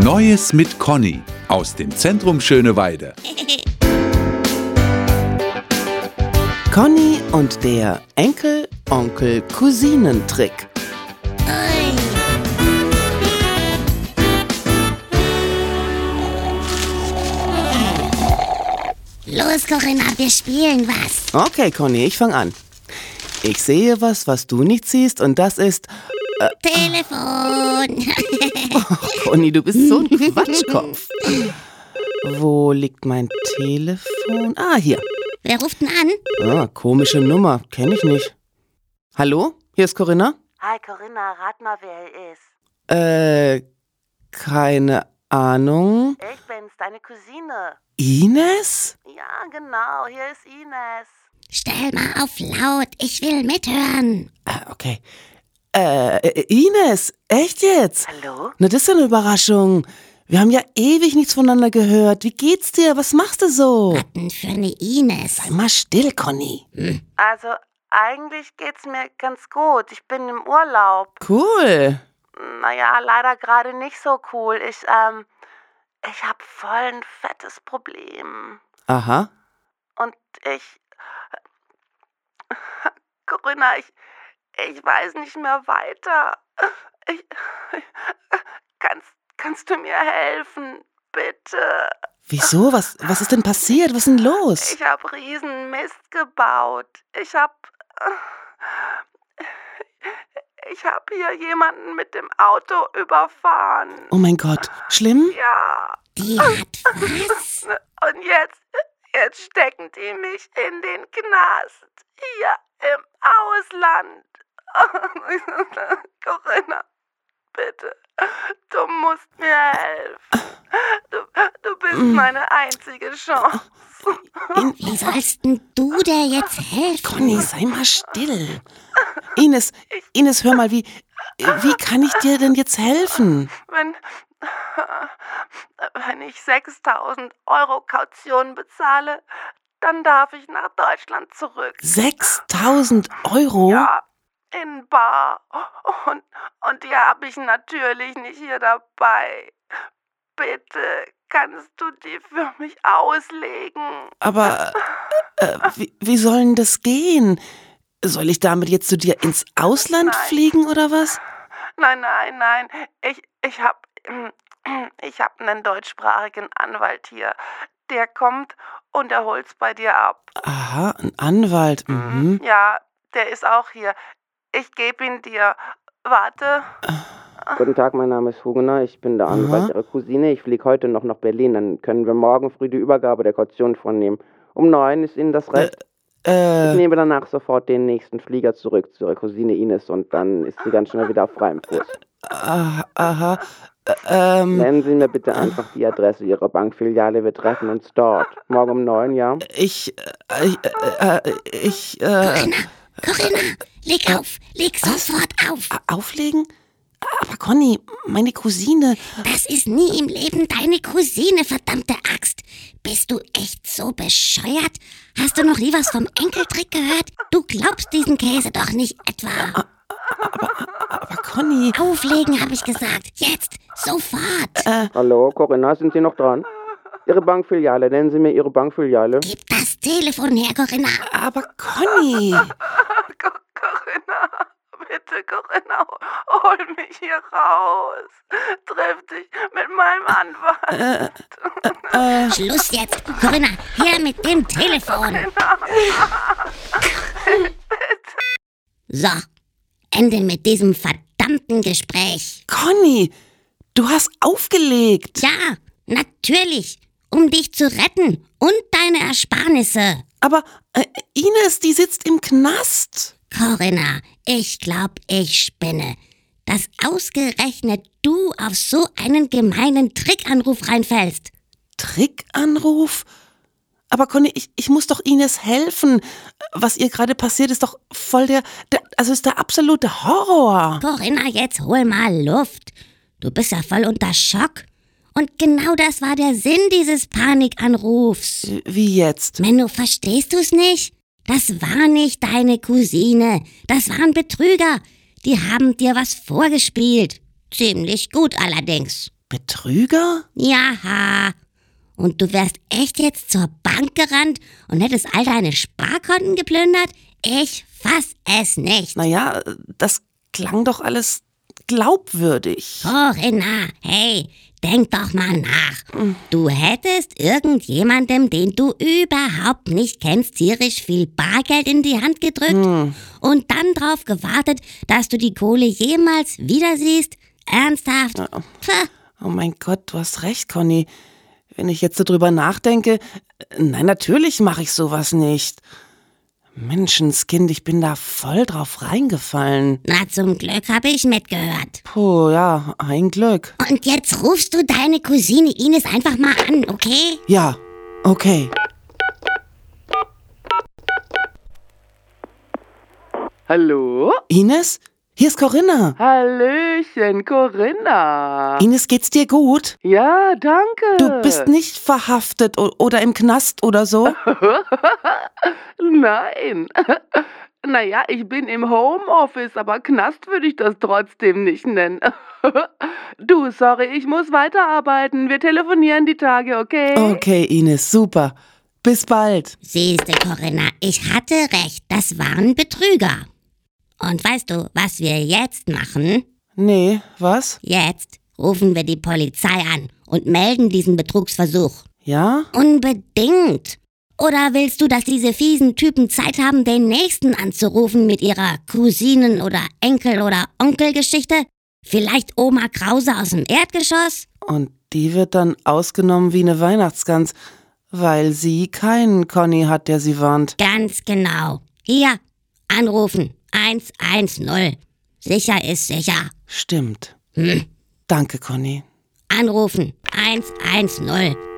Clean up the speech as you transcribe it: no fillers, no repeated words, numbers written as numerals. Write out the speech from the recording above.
Neues mit Conny aus dem Zentrum Schöneweide. Conny und der Enkel-Onkel-Cousinen-Trick. Los, Corinna, wir spielen was. Okay, Conny, ich fang an. Ich sehe was du nicht siehst, und das ist... Telefon. Conny, du bist so ein Quatschkopf. Wo liegt mein Telefon? Ah, hier. Wer ruft denn an? Ah, komische Nummer, kenne ich nicht. Hallo, hier ist Corinna. Hi Corinna, rat mal, wer er ist. Keine Ahnung. Ich bin's, deine Cousine. Ines? Ja, genau, hier ist Ines. Stell mal auf laut, ich will mithören. Okay. Ines, echt jetzt? Hallo? Na, das ist ja eine Überraschung. Wir haben ja ewig nichts voneinander gehört. Wie geht's dir? Was machst du so? Was denn für eine Ines? Sei mal still, Conny. Also, eigentlich geht's mir ganz gut. Ich bin im Urlaub. Cool. Naja, leider gerade nicht so cool. Ich hab voll ein fettes Problem. Aha. Und Corinna, ich weiß nicht mehr weiter. Kannst du mir helfen, bitte? Wieso? Was ist denn passiert? Was ist denn los? Ich hab riesen Mist gebaut. Ich hab hier jemanden mit dem Auto überfahren. Oh mein Gott. Schlimm? Ja. Die hat was? Und jetzt stecken die mich in den Knast. Hier im Ausland. Corinna, bitte. Du musst mir helfen. Du bist meine einzige Chance. Wie sollst denn du dir jetzt helfen? Conny, sei mal still. Ines, hör mal, wie kann ich dir denn jetzt helfen? Wenn ich 6.000 € Kaution bezahle, dann darf ich nach Deutschland zurück. 6.000 €? Ja, in bar. Und die habe ich natürlich nicht hier dabei. Bitte, kannst du die für mich auslegen? Aber wie soll denn das gehen? Soll ich damit jetzt zu dir ins Ausland fliegen oder was? Nein. Ich hab einen deutschsprachigen Anwalt hier. Der kommt und er holt's bei dir ab. Aha, ein Anwalt. Mhm. Ja, der ist auch hier. Ich gebe ihn dir. Warte. Guten Tag, mein Name ist Hugener. Ich bin der Anwalt Ihrer Cousine. Ich fliege heute noch nach Berlin. Dann können wir morgen früh die Übergabe der Kaution vornehmen. Um 9 ist Ihnen das recht? Ich nehme danach sofort den nächsten Flieger zurück zu Ihrer Cousine Ines und dann ist sie ganz schnell wieder auf freiem Fuß. Aha. Nennen Sie mir bitte einfach die Adresse Ihrer Bankfiliale. Wir treffen uns dort. Morgen um 9, ja? Corinna, leg auf, leg sofort auf. Auflegen? Aber Conny, meine Cousine... Das ist nie im Leben deine Cousine, verdammte Axt. Bist du echt so bescheuert? Hast du noch nie was vom Enkeltrick gehört? Du glaubst diesen Käse doch nicht etwa. Aber Conny... Auflegen, habe ich gesagt. Jetzt, sofort. Hallo, Corinna, sind Sie noch dran? Ihre Bankfiliale, nennen Sie mir Ihre Bankfiliale. Gib das Telefon her, Corinna. Aber Conny... Corinna, bitte, Corinna, hol mich hier raus. Triff dich mit meinem Anwalt. Schluss jetzt. Corinna, her mit dem Telefon. So, Ende mit diesem verdammten Gespräch. Conny, du hast aufgelegt. Ja, natürlich. Um dich zu retten und deine Ersparnisse. Aber Ines, die sitzt im Knast. Corinna, ich glaub, ich spinne. Dass ausgerechnet du auf so einen gemeinen Trickanruf reinfällst. Trickanruf? Aber Conny, ich muss doch Ines helfen. Was ihr gerade passiert, ist doch voll ist der absolute Horror. Corinna, jetzt hol mal Luft. Du bist ja voll unter Schock. Und genau das war der Sinn dieses Panikanrufs. Wie jetzt? Menno, verstehst du's nicht? Das war nicht deine Cousine. Das waren Betrüger. Die haben dir was vorgespielt. Ziemlich gut allerdings. Betrüger? Ja. Und du wärst echt jetzt zur Bank gerannt und hättest all deine Sparkonten geplündert? Ich fass es nicht. Naja, das klang doch alles glaubwürdig. Corinna, hey, denk doch mal nach. Du hättest irgendjemandem, den du überhaupt nicht kennst, tierisch viel Bargeld in die Hand gedrückt und dann drauf gewartet, dass du die Kohle jemals wieder siehst? Ernsthaft? Oh mein Gott, du hast recht, Conny. Wenn ich jetzt so drüber nachdenke, nein, natürlich mache ich sowas nicht. Menschenskind, ich bin da voll drauf reingefallen. Na, zum Glück habe ich mitgehört. Puh, ja, ein Glück. Und jetzt rufst du deine Cousine Ines einfach mal an, okay? Ja, okay. Hallo? Ines? Hier ist Corinna. Hallöchen, Corinna. Ines, geht's dir gut? Ja, danke. Du bist nicht verhaftet oder im Knast oder so? Nein. Naja, ich bin im Homeoffice, aber Knast würde ich das trotzdem nicht nennen. Du, sorry, ich muss weiterarbeiten. Wir telefonieren die Tage, okay? Okay, Ines, super. Bis bald. Siehste, Corinna, ich hatte recht, das waren Betrüger. Und weißt du, was wir jetzt machen? Nee, was? Jetzt rufen wir die Polizei an und melden diesen Betrugsversuch. Ja? Unbedingt. Oder willst du, dass diese fiesen Typen Zeit haben, den Nächsten anzurufen mit ihrer Cousinen- oder Enkel- oder Onkelgeschichte? Vielleicht Oma Krause aus dem Erdgeschoss? Und die wird dann ausgenommen wie eine Weihnachtsgans, weil sie keinen Conny hat, der sie warnt. Ganz genau. Hier, anrufen. 110. Sicher ist sicher. Stimmt. Danke, Conny. Anrufen. 110.